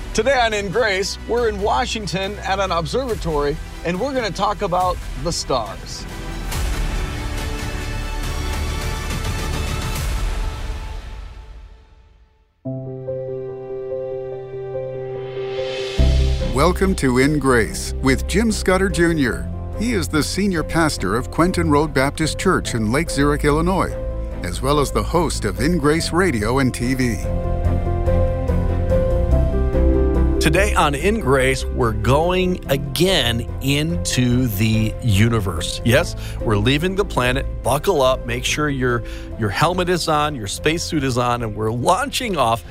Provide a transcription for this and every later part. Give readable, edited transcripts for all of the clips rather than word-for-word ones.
Today on In Grace, we're in Washington at an observatory, and we're going to talk about the stars. Welcome to In Grace with Jim Scudder Jr. He is the senior pastor of Quentin Road Baptist Church in Lake Zurich, Illinois, as well as the host of In Grace Radio and TV. Today on In Grace, we're going again into the universe. Yes, we're leaving the planet. Buckle up. Make sure your helmet is on, your spacesuit is on, and we're launching off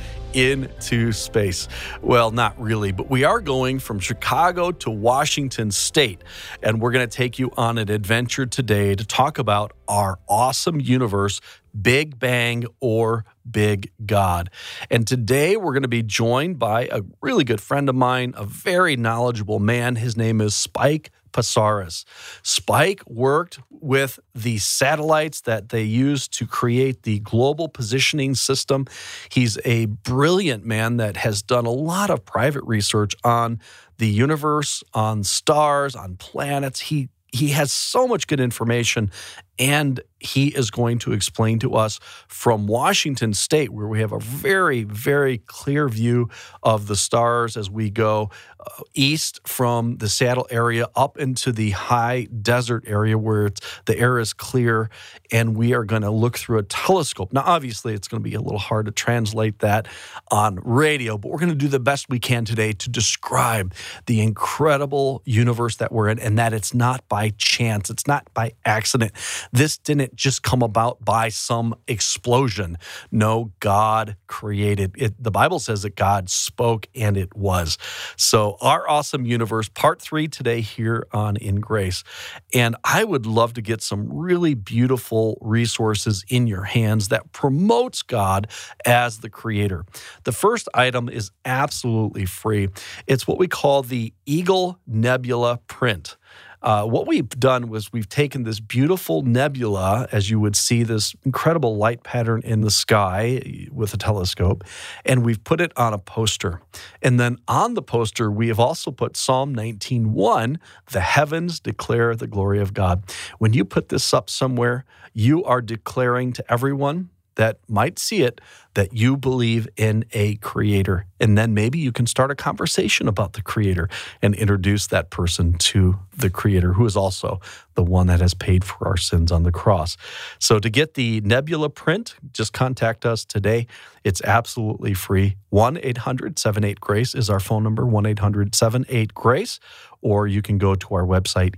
into space. Well, not really, but we are going from Chicago to Washington State, and we're going to take you on an adventure today to talk about our awesome universe, Big Bang or Big God. And today we're going to be joined by a really good friend of mine, a very knowledgeable man. His name is Spike Psaris. Spike worked with the satellites that they used to create the global positioning system. He's a brilliant man that has done a lot of private research on the universe, on stars, on planets. He has so much good information, and he is going to explain to us from Washington State, where we have a very, very clear view of the stars as we go east from the Seattle area up into the high desert area where the air is clear, and we are going to look through a telescope. Now, obviously, it's going to be a little hard to translate that on radio, but we're going to do the best we can today to describe the incredible universe that we're in, and that it's not by chance. It's not by accident. This didn't just come about by some explosion. No, God created it. The Bible says that God spoke and it was. So our awesome universe, part 3 today here on In Grace. And I would love to get some really beautiful resources in your hands that promotes God as the creator. The first item is absolutely free. It's what we call the Eagle Nebula print. What we've done was we've taken this beautiful nebula, as you would see this incredible light pattern in the sky with a telescope, and we've put it on a poster. And then on the poster, we have also put Psalm 19:1, the heavens declare the glory of God. When you put this up somewhere, you are declaring to everyone that might see it that you believe in a creator. And then maybe you can start a conversation about the creator and introduce that person to the creator, who is also the one that has paid for our sins on the cross. So to get the nebula print, just contact us today. It's absolutely free. 1-800-78-GRACE is our phone number, 1-800-78-GRACE, or you can go to our website,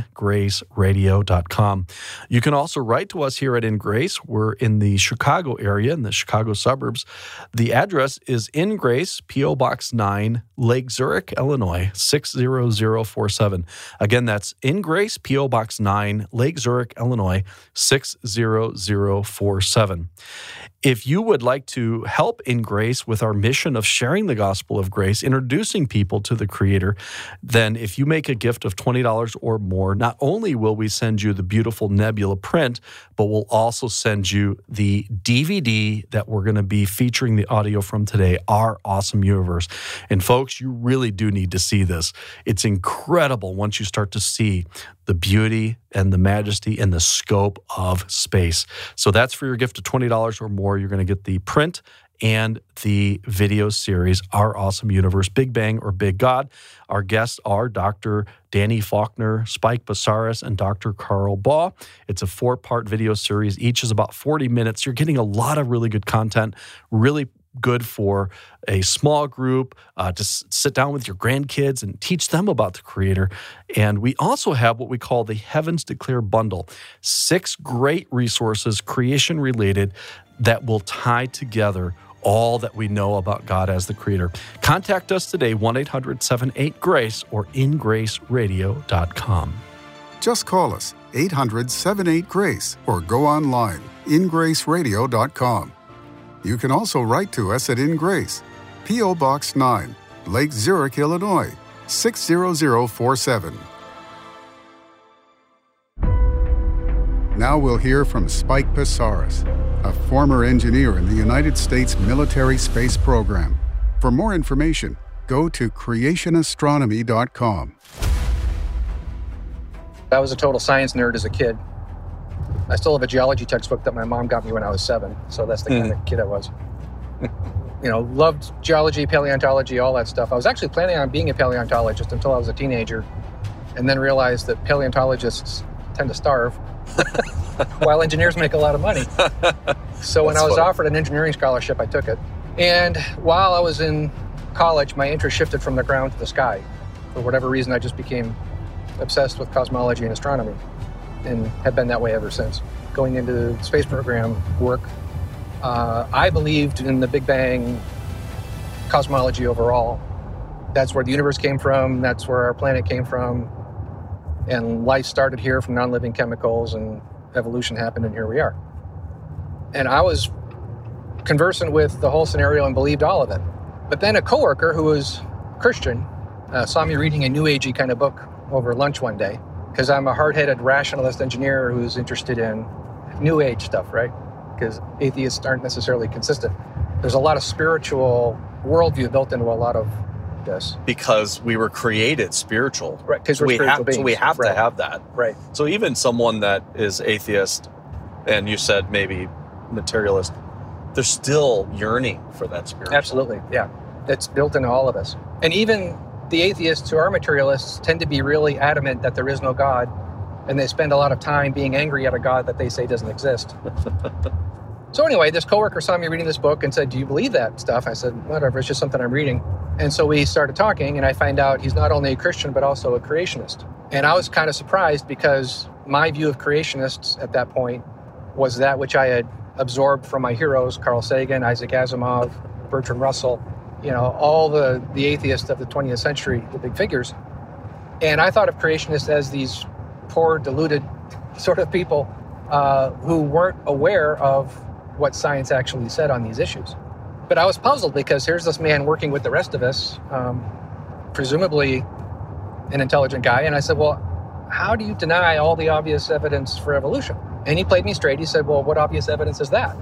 ingraceradio.com. You can also write to us here at In Grace. We're in the Chicago area, in the Chicago suburbs. The address is In Grace, P.O. Box 9, Lake Zurich, Illinois, 60047. Again, that's In Grace, P.O. Box 9, Lake Zurich, Illinois, 60047. If you would like to help In Grace with our mission of sharing the gospel of grace, introducing people to the Creator, then if you make a gift of $20 or more, not only will we send you the beautiful nebula print, but we'll also send you the DVD that we're going to be featuring the audio from today, Our Awesome Universe. And folks, you really do need to see this. It's incredible once you start to see the beauty and the majesty and the scope of space. So that's for your gift of $20 or more. You're going to get the print and the video series, Our Awesome Universe, Big Bang or Big God. Our guests are Dr. Danny Faulkner, Spike Psaris, and Dr. Carl Baugh. It's a 4-part video series. Each is about 40 minutes. You're getting a lot of really good content, really good for a small group to sit down with your grandkids and teach them about the Creator. And we also have what we call the Heavens Declare Bundle, 6 great resources, creation-related, that will tie together all that we know about God as the Creator. Contact us today, 1-800-78-GRACE or ingraceradio.com. Just call us, 800-78-GRACE, or go online, ingraceradio.com. You can also write to us at In Grace, P.O. Box 9, Lake Zurich, Illinois, 60047. Now we'll hear from Spike Psaris, a former engineer in the United States military space program. For more information, go to creationastronomy.com. I was a total science nerd as a kid. I still have a geology textbook that my mom got me when I was 7, so that's the kind of kid I was. Loved geology, paleontology, all that stuff. I was actually planning on being a paleontologist until I was a teenager, and then realized that paleontologists tend to starve, while engineers make a lot of money. So when I was offered an engineering scholarship, I took it. And while I was in college, my interest shifted from the ground to the sky. For whatever reason, I just became obsessed with cosmology and astronomy, and have been that way ever since. Going into the space program work, I believed in the Big Bang cosmology overall. That's where the universe came from, that's where our planet came from, and life started here from non-living chemicals, and evolution happened, and here we are. And I was conversant with the whole scenario and believed all of it. But then a coworker who was Christian saw me reading a New Agey kind of book over lunch one day, because I'm a hard-headed rationalist engineer who's interested in New Age stuff, right? Because atheists aren't necessarily consistent. There's a lot of spiritual worldview built into a lot of this. Because we were created spiritual. Right, because we're spiritual beings. So we have to have that. Right. So even someone that is atheist, and you said maybe materialist, they're still yearning for that spiritual. Absolutely, yeah. It's built into all of us. And even the atheists who are materialists tend to be really adamant that there is no God, and they spend a lot of time being angry at a God that they say doesn't exist. So anyway, this coworker saw me reading this book and said, "Do you believe that stuff?" I said, "Whatever, it's just something I'm reading." And so we started talking, and I find out he's not only a Christian, but also a creationist. And I was kind of surprised, because my view of creationists at that point was that which I had absorbed from my heroes, Carl Sagan, Isaac Asimov, Bertrand Russell, all the atheists of the 20th century, the big figures. And I thought of creationists as these poor, deluded sort of people who weren't aware of what science actually said on these issues. But I was puzzled, because here's this man working with the rest of us, presumably an intelligent guy. And I said, well, how do you deny all the obvious evidence for evolution? And he played me straight. He said, well, what obvious evidence is that?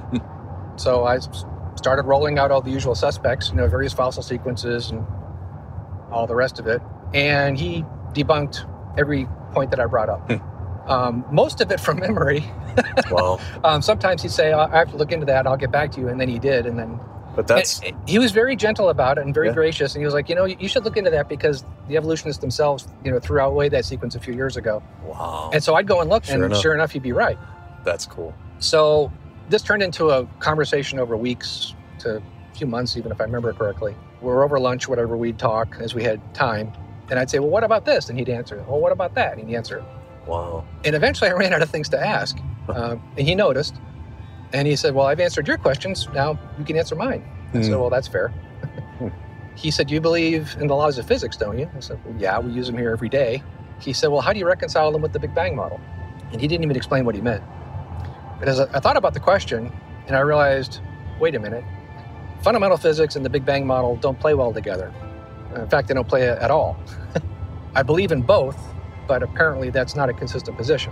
So I started rolling out all the usual suspects, various fossil sequences and all the rest of it. And he debunked every point that I brought up. Most of it from memory. Wow. Sometimes he'd say, I have to look into that, I'll get back to you. And then he did. And then, but that's, he was very gentle about it and very gracious. And he was like, you should look into that, because the evolutionists themselves, threw away that sequence a few years ago. Wow. And so I'd go and look, sure enough, he'd be right. That's cool. So this turned into a conversation over weeks to a few months, even if I remember correctly. We were over lunch, whatever, we'd talk as we had time. And I'd say, well, what about this? And he'd answer, well, what about that? And he'd answer. Wow. And eventually I ran out of things to ask. And he noticed. And he said, well, I've answered your questions. Now you can answer mine. I said, well, that's fair. He said, you believe in the laws of physics, don't you? I said, well, yeah, we use them here every day. He said, well, how do you reconcile them with the Big Bang model? And he didn't even explain what he meant. But as I thought about the question, and I realized, wait a minute, fundamental physics and the Big Bang model don't play well together. In fact, they don't play at all. I believe in both, but apparently that's not a consistent position.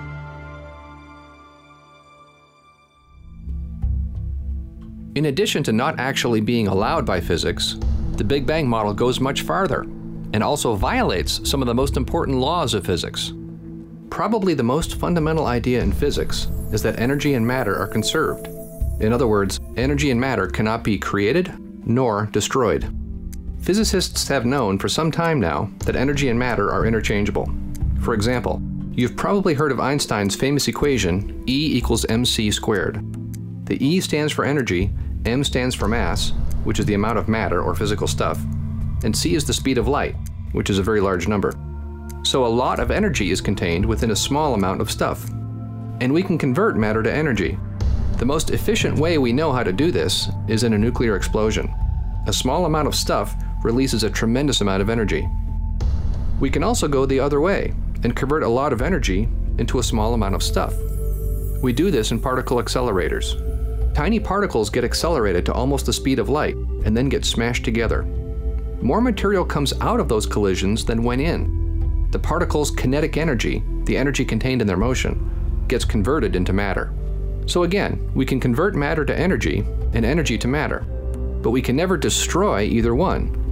In addition to not actually being allowed by physics, the Big Bang model goes much farther and also violates some of the most important laws of physics. Probably the most fundamental idea in physics is that energy and matter are conserved. In other words, energy and matter cannot be created nor destroyed. Physicists have known for some time now that energy and matter are interchangeable. For example, you've probably heard of Einstein's famous equation, E equals mc squared. The E stands for energy, m stands for mass, which is the amount of matter or physical stuff, and c is the speed of light, which is a very large number. So a lot of energy is contained within a small amount of stuff. And we can convert matter to energy. The most efficient way we know how to do this is in a nuclear explosion. A small amount of stuff releases a tremendous amount of energy. We can also go the other way and convert a lot of energy into a small amount of stuff. We do this in particle accelerators. Tiny particles get accelerated to almost the speed of light and then get smashed together. More material comes out of those collisions than went in. The particles' kinetic energy, the energy contained in their motion, gets converted into matter. So again, we can convert matter to energy and energy to matter, but we can never destroy either one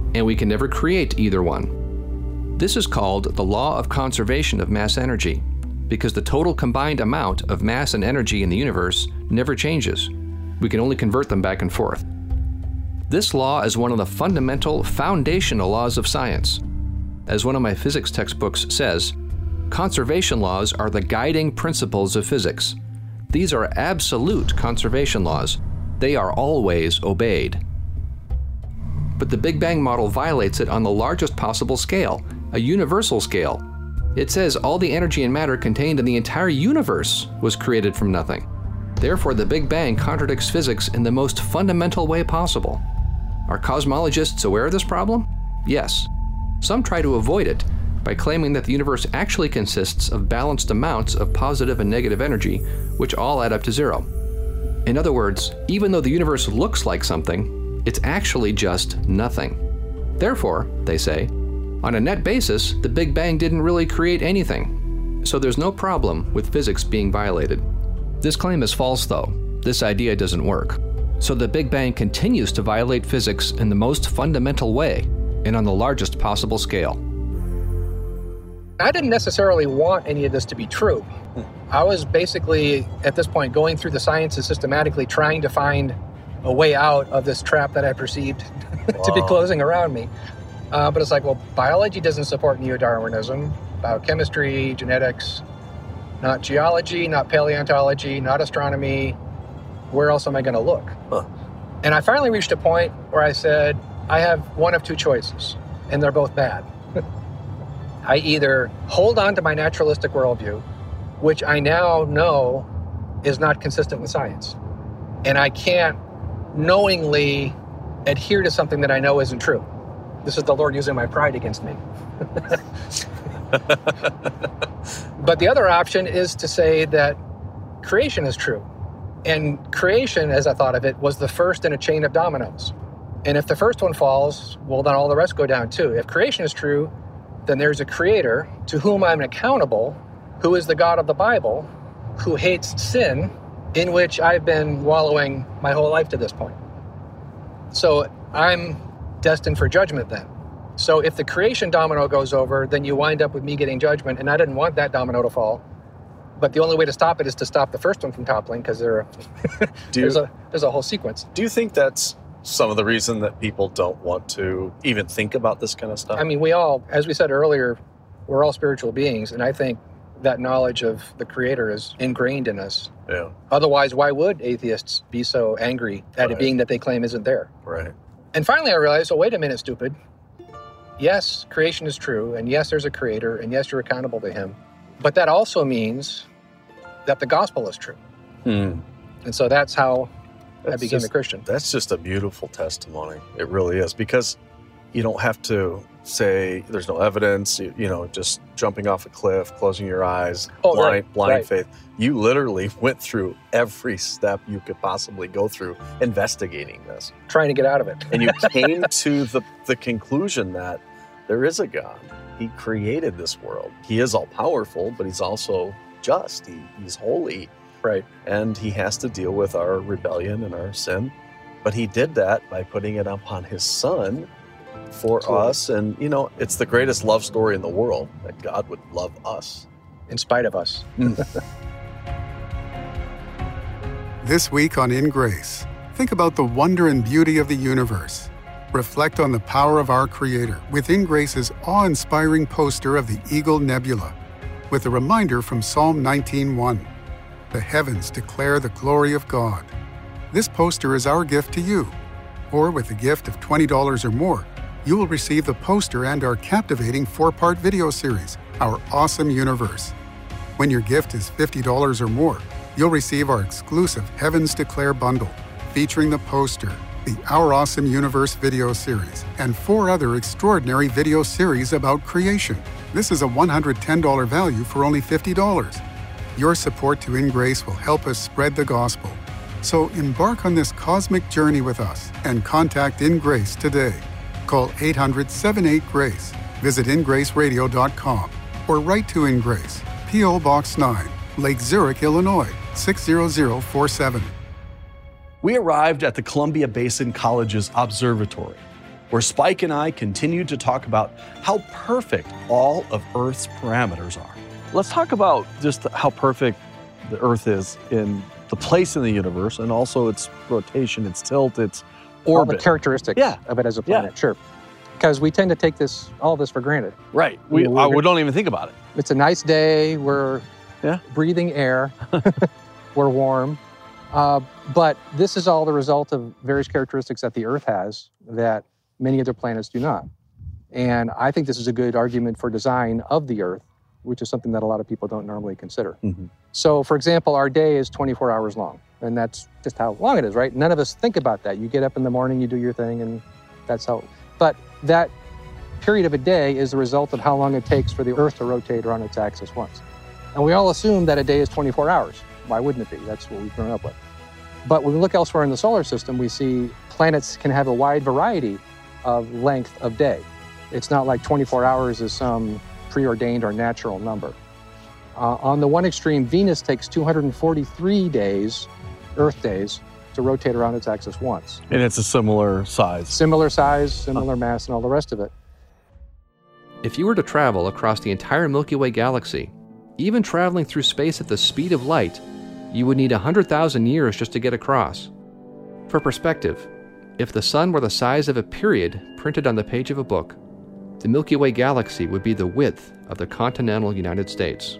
and we can never create either one. This is called the law of conservation of mass energy, because the total combined amount of mass and energy in the universe never changes. We can only convert them back and forth. This law is one of the fundamental, foundational laws of science. As one of my physics textbooks says, conservation laws are the guiding principles of physics. These are absolute conservation laws. They are always obeyed. But the Big Bang model violates it on the largest possible scale, a universal scale. It says all the energy and matter contained in the entire universe was created from nothing. Therefore, the Big Bang contradicts physics in the most fundamental way possible. Are cosmologists aware of this problem? Yes. Some try to avoid it by claiming that the universe actually consists of balanced amounts of positive and negative energy, which all add up to zero. In other words, even though the universe looks like something, it's actually just nothing. Therefore, they say, on a net basis, the Big Bang didn't really create anything. So there's no problem with physics being violated. This claim is false, though. This idea doesn't work. So the Big Bang continues to violate physics in the most fundamental way and on the largest possible scale. I didn't necessarily want any of this to be true. I was basically, at this point, going through the sciences systematically, trying to find a way out of this trap that I perceived to be closing around me. But it's like, well, biology doesn't support neo-Darwinism, biochemistry, genetics, not geology, not paleontology, not astronomy. Where else am I going to look? And I finally reached a point where I said, I have one of two choices, and they're both bad. I either hold on to my naturalistic worldview, which I now know is not consistent with science, and I can't knowingly adhere to something that I know isn't true. This is the Lord using my pride against me. But the other option is to say that creation is true. And creation, as I thought of it, was the first in a chain of dominoes. And if the first one falls, well, then all the rest go down too. If creation is true, then there's a creator to whom I'm accountable, who is the God of the Bible, who hates sin, in which I've been wallowing my whole life to this point. So I'm destined for judgment then. So if the creation domino goes over, then you wind up with me getting judgment, and I didn't want that domino to fall. But the only way to stop it is to stop the first one from toppling, because there's a whole sequence. Do you think that's some of the reason that people don't want to even think about this kind of stuff? I mean, we all, as we said earlier, we're all spiritual beings, and I think that knowledge of the Creator is ingrained in us. Yeah. Otherwise, why would atheists be so angry at a being that they claim isn't there? Right. And finally, I realized, oh, wait a minute, stupid. Yes, creation is true, and yes, there's a Creator, and yes, you're accountable to Him. But that also means that the gospel is true. And so that's how I became a Christian. That's just a beautiful testimony. It really is, because you don't have to say there's no evidence, just jumping off a cliff, closing your eyes, blind faith. You literally went through every step you could possibly go through investigating this. Trying to get out of it. And you came to the conclusion that there is a God. He created this world. He is all-powerful, but He's also just. He's holy. Right. And He has to deal with our rebellion and our sin. But He did that by putting it upon His Son for us. And, it's the greatest love story in the world, that God would love us. In spite of us. This week on In Grace, think about the wonder and beauty of the universe. Reflect on the power of our Creator with In Grace's awe-inspiring poster of the Eagle Nebula, with a reminder from Psalm 19:1. The heavens declare the glory of God. This poster is our gift to you. Or with a gift of $20 or more, you will receive the poster and our captivating 4-part video series, Our Awesome Universe. When your gift is $50 or more, you'll receive our exclusive Heavens Declare bundle, featuring the poster, the Our Awesome Universe video series, and 4 other extraordinary video series about creation. This is a $110 value for only $50. Your support to In Grace will help us spread the gospel. So embark on this cosmic journey with us and contact In Grace today. Call 800-78-GRACE, visit ingraceradio.com, or write to In Grace, P.O. Box 9, Lake Zurich, Illinois, 60047. We arrived at the Columbia Basin College's observatory. where Spike and I continue to talk about how perfect all of Earth's parameters are. Let's talk about just how perfect the Earth is in the place in the universe and also its rotation, its tilt, its orbit. All the characteristics of it as a planet, sure. Because we tend to take all this for granted. Right. We don't even think about it. It's a nice day. We're breathing air. We're warm. But this is all the result of various characteristics that the Earth has that many other planets do not. And I think this is a good argument for design of the Earth, which is something that a lot of people don't normally consider. Mm-hmm. So, for example, our day is 24 hours long, and that's just how long it is, right? None of us think about that. You get up in the morning, you do your thing, and that's how. But that period of a day is the result of how long it takes for the Earth to rotate around its axis once. And we all assume that a day is 24 hours. Why wouldn't it be? That's what we've grown up with. But when we look elsewhere in the solar system, we see planets can have a wide variety of length of day. It's not like 24 hours is some preordained or natural number. On the one extreme, Venus takes 243 days, Earth days, to rotate around its axis once. And it's a similar size. Similar size, similar mass, and all the rest of it. If you were to travel across the entire Milky Way galaxy, even traveling through space at the speed of light, you would need 100,000 years just to get across. For perspective, if the sun were the size of a period printed on the page of a book, the Milky Way galaxy would be the width of the continental United States.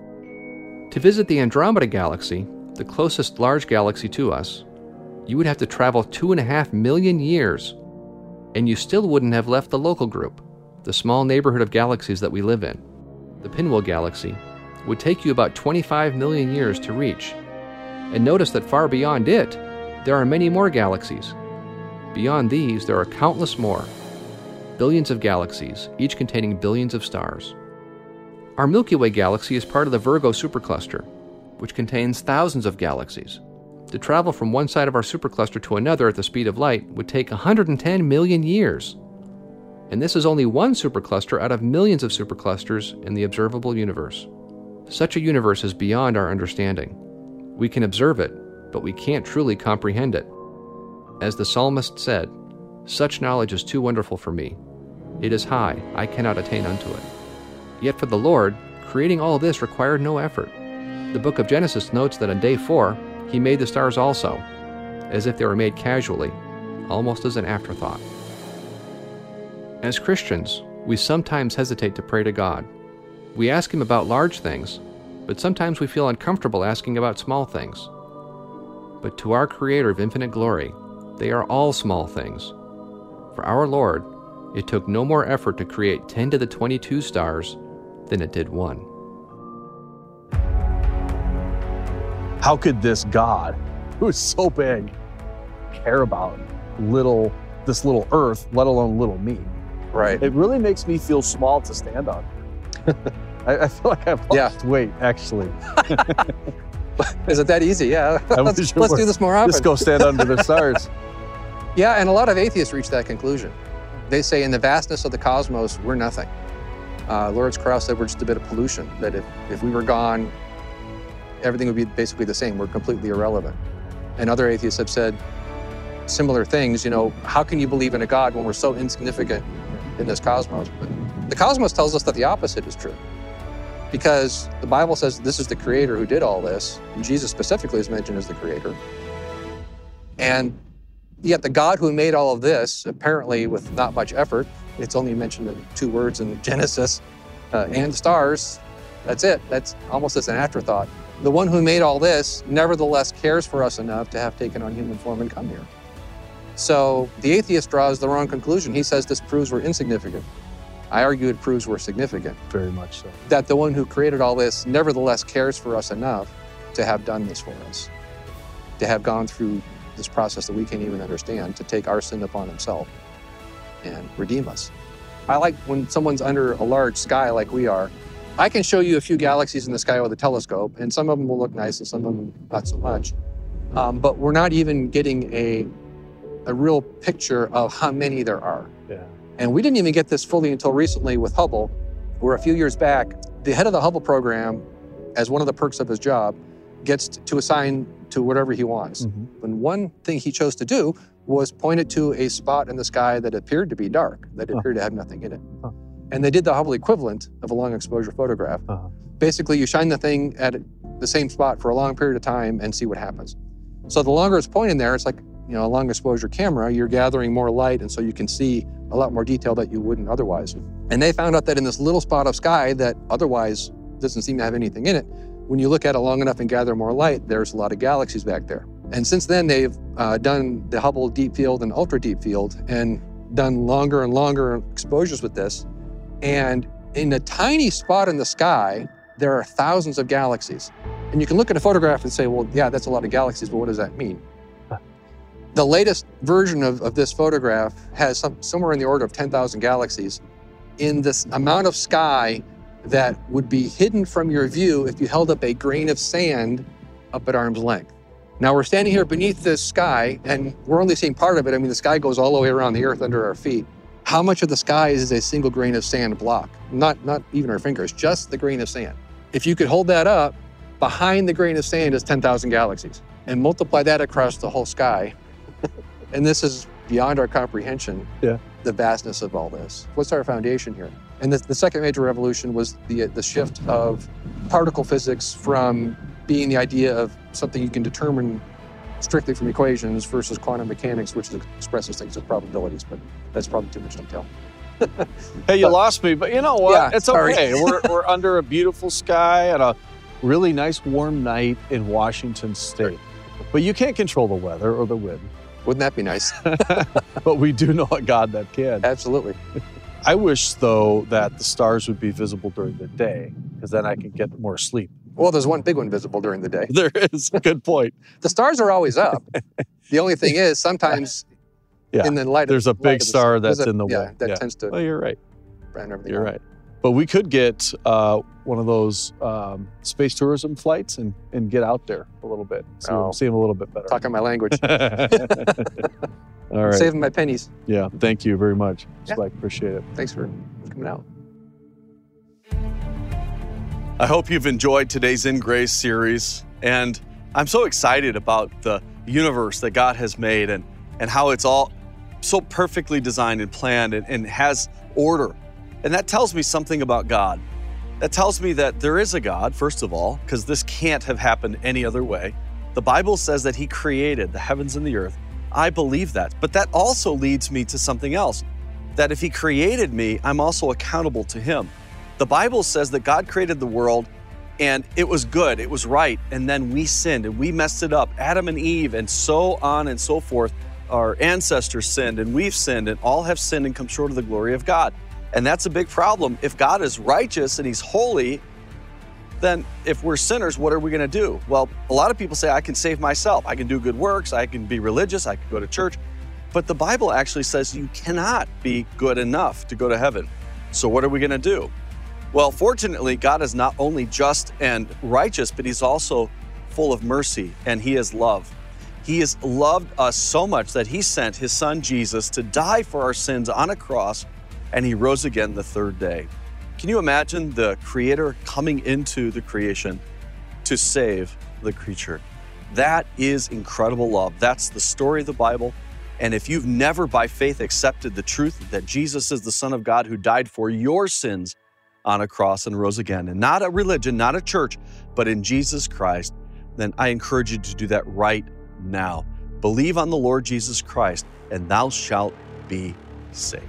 To visit the Andromeda galaxy, the closest large galaxy to us, you would have to travel 2.5 million years, and you still wouldn't have left the local group, the small neighborhood of galaxies that we live in. The Pinwheel Galaxy would take you about 25 million years to reach. And notice that far beyond it, there are many more galaxies. Beyond these, there are countless more. Billions of galaxies, each containing billions of stars. Our Milky Way galaxy is part of the Virgo supercluster, which contains thousands of galaxies. To travel from one side of our supercluster to another at the speed of light would take 110 million years. And this is only one supercluster out of millions of superclusters in the observable universe. Such a universe is beyond our understanding. We can observe it, but we can't truly comprehend it. As the psalmist said, "Such knowledge is too wonderful for me. It is high, I cannot attain unto it." Yet for the Lord, creating all this required no effort. The book of Genesis notes that on day 4, he made the stars also, as if they were made casually, almost as an afterthought. As Christians, we sometimes hesitate to pray to God. We ask him about large things, but sometimes we feel uncomfortable asking about small things. But to our Creator of infinite glory, they are all small things. For our Lord, it took no more effort to create 10 to the 22 stars than it did 1. How could this God, who is so big, care about this little Earth, let alone little me? Right. It really makes me feel small to stand on. I feel like I've lost weight, actually. Is it that easy? Yeah. Let's do this more often. Just go stand under the stars. Yeah, and a lot of atheists reach that conclusion. They say in the vastness of the cosmos, we're nothing. Lawrence Krauss said we're just a bit of pollution, that if we were gone, everything would be basically the same. We're completely irrelevant. And other atheists have said similar things. How can you believe in a God when we're so insignificant in this cosmos? But the cosmos tells us that the opposite is true. Because the Bible says this is the Creator who did all this. And Jesus specifically is mentioned as the Creator. And yet the God who made all of this, apparently with not much effort, it's only mentioned in 2 words in Genesis, and stars, that's it. That's almost as an afterthought. The one who made all this nevertheless cares for us enough to have taken on human form and come here. So the atheist draws the wrong conclusion. He says this proves we're insignificant. I argue it proves we're significant. Very much so. That the one who created all this nevertheless cares for us enough to have done this for us, to have gone through this process that we can't even understand, to take our sin upon himself and redeem us. I like when someone's under a large sky like we are. I can show you a few galaxies in the sky with a telescope, and some of them will look nice and some of them not so much. But we're not even getting a real picture of how many there are. Yeah. And we didn't even get this fully until recently with Hubble, where a few years back, the head of the Hubble program, as one of the perks of his job, gets to assign to whatever he wants. Mm-hmm. And one thing he chose to do was point it to a spot in the sky that appeared to be dark, that appeared to have nothing in it. And they did the Hubble equivalent of a long exposure photograph. Basically, you shine the thing at the same spot for a long period of time and see what happens. So the longer it's pointing there, it's like, a long exposure camera, you're gathering more light, and so you can see a lot more detail that you wouldn't otherwise. And they found out that in this little spot of sky that otherwise doesn't seem to have anything in it, when you look at it long enough and gather more light, there's a lot of galaxies back there. And since then, they've done the Hubble Deep Field and Ultra Deep Field and done longer and longer exposures with this. And in a tiny spot in the sky, there are thousands of galaxies. And you can look at a photograph and say, well, yeah, that's a lot of galaxies, but what does that mean? The latest version of this photograph has somewhere in the order of 10,000 galaxies in this amount of sky that would be hidden from your view if you held up a grain of sand up at arm's length. Now we're standing here beneath this sky and we're only seeing part of it. I mean, the sky goes all the way around the earth under our feet. How much of the sky is a single grain of sand block? Not even our fingers, just the grain of sand. If you could hold that up, behind the grain of sand is 10,000 galaxies, and multiply that across the whole sky. And this is beyond our comprehension, the vastness of all this. What's our foundation here? And the second major revolution was the shift of particle physics from being the idea of something you can determine strictly from equations versus quantum mechanics, which expresses things as probabilities, but that's probably too much detail. Hey, you lost me, but you know what? Yeah, it's sorry. okay. We're under a beautiful sky and a really nice warm night in Washington State. But you can't control the weather or the wind. Wouldn't that be nice? But we do know a God that can. Absolutely. I wish, though, that the stars would be visible during the day, because then I could get more sleep. Well, there's one big one visible during the day. There is. Good point. The stars are always up. The only thing is, sometimes in the light there's a big star that's in the way. Yeah, that tends to. Oh, you're right. Brand everything You're out. right. But we could get one of those space tourism flights and get out there a little bit, see them a little bit better. Talking my language. All right. Saving my pennies. Yeah, thank you very much. Yeah. Spike, appreciate it. Thanks for coming out. I hope you've enjoyed today's In Grace series. And I'm so excited about the universe that God has made and how it's all so perfectly designed and planned and has order. And that tells me something about God. That tells me that there is a God, first of all, because this can't have happened any other way. The Bible says that He created the heavens and the earth. I believe that. But that also leads me to something else, that if He created me, I'm also accountable to Him. The Bible says that God created the world and it was good, it was right, and then we sinned and we messed it up. Adam and Eve and so on and so forth. Our ancestors sinned and we've sinned and all have sinned and come short of the glory of God. And that's a big problem. If God is righteous and He's holy, then if we're sinners, what are we going to do? Well, a lot of people say, I can save myself. I can do good works. I can be religious. I can go to church. But the Bible actually says you cannot be good enough to go to heaven. So what are we going to do? Well, fortunately, God is not only just and righteous, but He's also full of mercy and He is love. He has loved us so much that He sent His Son Jesus to die for our sins on a cross, and He rose again the third day. Can you imagine the Creator coming into the creation to save the creature? That is incredible love. That's the story of the Bible. And if you've never by faith accepted the truth that Jesus is the Son of God who died for your sins on a cross and rose again, and not a religion, not a church, but in Jesus Christ, then I encourage you to do that right now. Believe on the Lord Jesus Christ, and thou shalt be saved.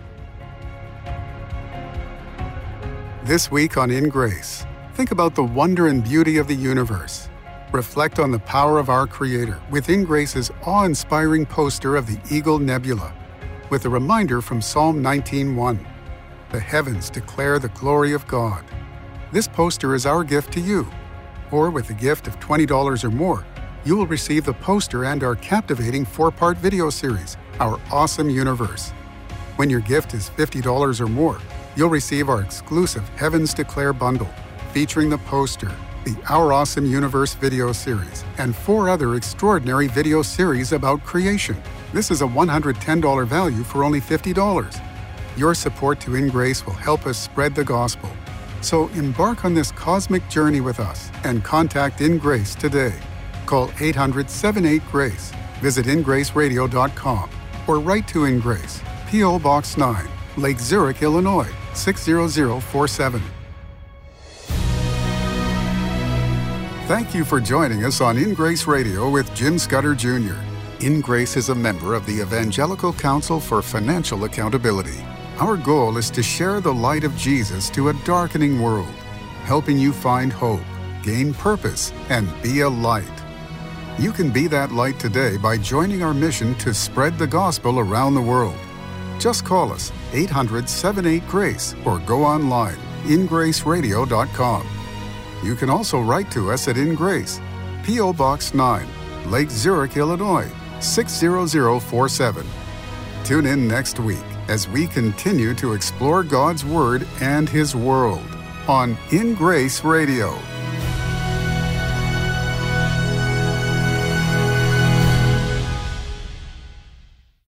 This week on In Grace, think about the wonder and beauty of the universe. Reflect on the power of our Creator with In Grace's awe-inspiring poster of the Eagle Nebula, with a reminder from Psalm 19:1. The heavens declare the glory of God. This poster is our gift to you. Or with a gift of $20 or more, you will receive the poster and our captivating 4-part video series, Our Awesome Universe. When your gift is $50 or more, you'll receive our exclusive Heavens Declare bundle, featuring the poster, the Our Awesome Universe video series, and 4 other extraordinary video series about creation. This is a $110 value for only $50. Your support to In Grace will help us spread the gospel. So embark on this cosmic journey with us and contact In Grace today. Call 800-78-GRACE. Visit ingraceradio.com or write to In Grace, P.O. Box 9, Lake Zurich, Illinois, 60047. Thank you for joining us on In Grace Radio with Jim Scudder Jr. In Grace is a member of the Evangelical Council for Financial Accountability. Our goal is to share the light of Jesus to a darkening world, helping you find hope, gain purpose, and be a light. You can be that light today by joining our mission to spread the gospel around the world. Just call us 800-78-GRACE or go online, ingraceradio.com. You can also write to us at In Grace, P.O. Box 9, Lake Zurich, Illinois, 60047. Tune in next week as we continue to explore God's Word and His world on In Grace Radio.